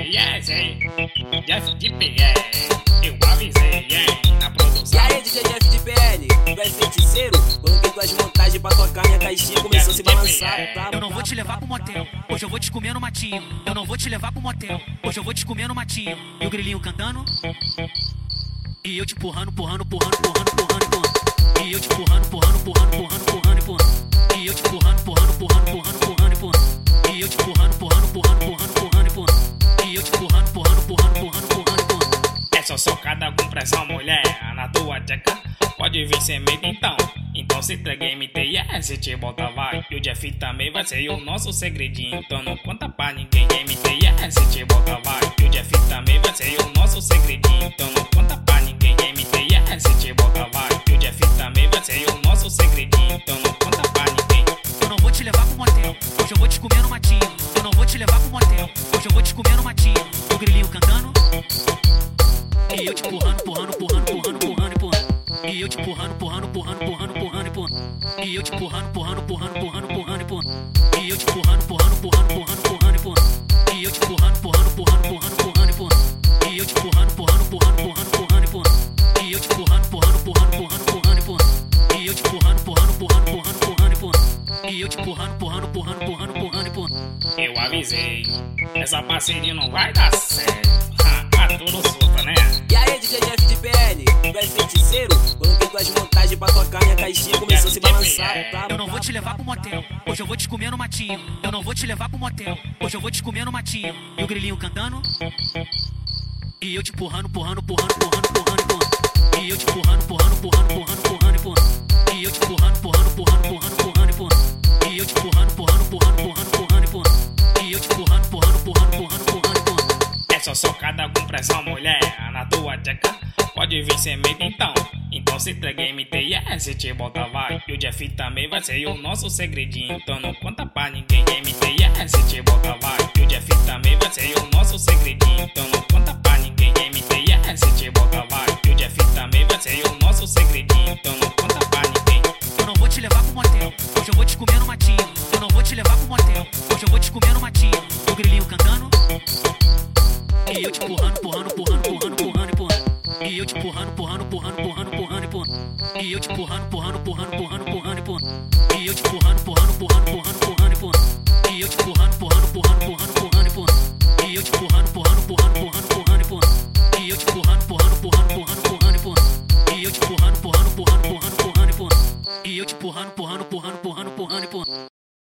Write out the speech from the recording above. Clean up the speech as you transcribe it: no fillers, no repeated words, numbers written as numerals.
yes, hein? Jeff de PL, eu avisei, hein? Na produção. E aí, DJ Jeff de PL, tu é feiticeiro? Coloquei tuas montagens pra tocar, minha caixinha começou a se balançar. Tá? Eu não vou te levar pro motel, hoje eu vou te comer no matinho. Eu não vou te levar pro motel, hoje eu vou te comer no matinho. E o grilinho cantando, e eu te empurrando, empurrando, empurrando, empurrando, empurrando, empurrando. E eu te empurrando, empurrando, empurrando, empurrando, empurrando, empurrando. E eu te empurrando, empurrando, empurrando, empurrando, empurrando, empurrando. E eu te empurrando, empurrando, empurrando, empurrando, empurrando, empurrando. E eu te empurrando, empurrando, empurrando, empurrando, empurrando, empurrando. É só socada com pressão, mulher, na tua tcheca. Pode vir sem medo então. Então se entreguei MTS, te bota vai. E o Jeff também vai ser o nosso segredinho. Então não conta pra ninguém, MTS, te bota vai. E o Jeff também vai ser o nosso segredinho. Então não conta pra ninguém, MTS, te bota vai. E o Jeff também vai ser o nosso segredinho. Então não conta pra ninguém. Eu não vou te levar pro motel, hoje eu vou te comer no matinho. Eu não vou te levar pro motel, hoje eu vou te comer no matinho. O grilinho cantando, e eu te empurrando, empurrando, empurrando, empurrando, empurrando, empurrando. E eu te empurrando, empurrando, empurrando, empurrando, empurrando, empurrando. E eu te empurrando, empurrando, empurrando, empurrando, empurrando, empurrando. E eu te empurrando, empurrando, empurrando, empurrando, empurrando, empurrando. E eu te empurrando, empurrando, empurrando, empurrando, empurrando, empurrando. E eu te empurrando, empurrando, empurrando, empurrando, empurrando, empurrando. E eu te empurrando, empurrando, empurrando, empurrando, empurrando, empurrando. E eu te empurrando, empurrando, empurrando, empurrando, empurrando, empurrando. E eu te empurrando, empurrando, empurrando, empurrando, empurrando, empurrando. Eu avisei, essa parceria não vai dar certo. Tudo solta, né? E aí, DJ Jeff de PL, tu é feiticeiro? Coloquei tuas montagens pra tocar, minha caixinha começou a se balançar. Tá? Eu não vou te levar pro motel, hoje eu vou te comer no matinho. Eu não vou te levar pro motel, hoje eu vou te comer no matinho. E o grilinho cantando, e eu te empurrando, empurrando, empurrando, empurrando, empurrando, empurrando. E eu te empurrando, empurrando, empurrando, empurrando, empurrando, empurrando. E eu te empurrando, empurrando, empurrando, empurrando, empurrando, empurrando. E eu te empurrando, empurrando, empurrando, empurrando, empurrando, empurrando. E eu te empurrando, empurrando, empurrando, empurrando, empurrando, empurrando. É só socada com pressão, mulher, na tua tcheca. Pode vir sem medo então. Então se entreguei MTS, te bota vai. E o Jeff também vai ser o nosso segredinho. Então não conta pra ninguém, MTS, te bota vai. E o Jeff também vai ser o nosso segredinho. Então não conta pra ninguém, MTS, te bota vai. E o Jeff também vai ser o nosso segredinho. Então não conta pra ninguém. Eu não vou te levar pro motel, hoje eu vou te comer no matinho. Eu não vou te levar pro motel, hoje eu vou te comer no matinho. O grilinho cantando, e eu te empurrando, empurrando, empurrando, empurrando, empurrando, empurrando. E eu te empurrando, empurrando, empurrando, empurrando, empurrando, empurrando. E eu te empurrando, empurrando, empurrando, empurrando, empurrando, empurrando. E eu te empurrando, empurrando, empurrando, empurrando, empurrando, empurrando. E eu te empurrando, empurrando, empurrando, empurrando, empurrando, empurrando. E eu te empurrando, empurrando, empurrando, empurrando, empurrando, empurrando. E eu te empurrando, empurrando, empurrando, empurrando, empurrando, empurrando. E eu te empurrando, empurrando, empurrando, empurrando, empurrando, empurrando. E eu te empurrando, empurrando, empurrando, empurrando, empurrando, empurrando.